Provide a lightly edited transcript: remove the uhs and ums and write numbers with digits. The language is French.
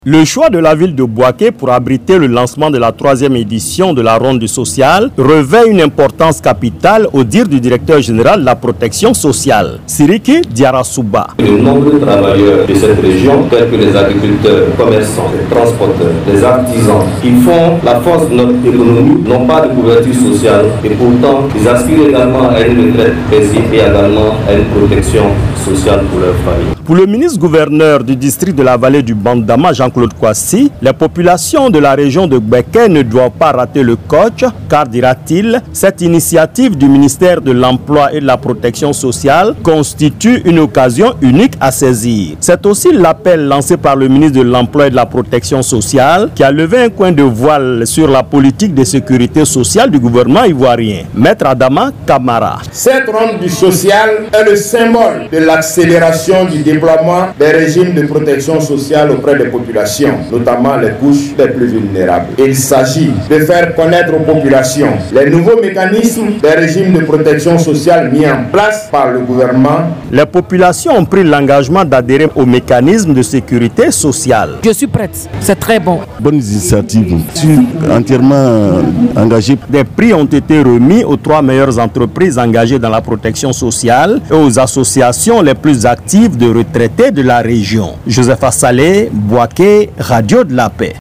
Le choix de la ville de Bouaké pour abriter le lancement de la 3e édition de la Ronde sociale revêt une importance capitale au dire du directeur général de la protection sociale, Siriki Diarasouba. De nombreux travailleurs de cette région, tels que les agriculteurs, commerçants, les transporteurs, les artisans, qui font la force de notre économie, n'ont pas de couverture sociale et pourtant ils aspirent également à une retraite paisible et également à une protection sociale pour leur famille. Pour le ministre-gouverneur du district de la vallée du Bandama, Jean-Claude Kouassi, les populations de la région de Bouaké ne doivent pas rater le coach, car, dira-t-il, cette initiative du ministère de l'Emploi et de la Protection sociale constitue une occasion unique à saisir. C'est aussi l'appel lancé par le ministre de l'Emploi et de la Protection sociale qui a levé un coin de voile sur la politique de sécurité sociale du gouvernement ivoirien. Maître Adama Kamara. Cette ronde du social est le symbole de l'accélération du déploiement des régimes de protection sociale auprès des populations, notamment les couches les plus vulnérables. Il s'agit de faire connaître aux populations les nouveaux mécanismes des régimes de protection sociale mis en place par le gouvernement. Les populations ont pris l'engagement d'adhérer aux mécanismes de sécurité sociale. Je suis prête, c'est très bon. Bonne initiative, je suis entièrement engagé. Des prix ont été remis aux 3 meilleures entreprises engagées dans la protection sociale et aux associations les plus actives de retraités de la région. Joseph Assalé, Bouaké, Radio de la Paix.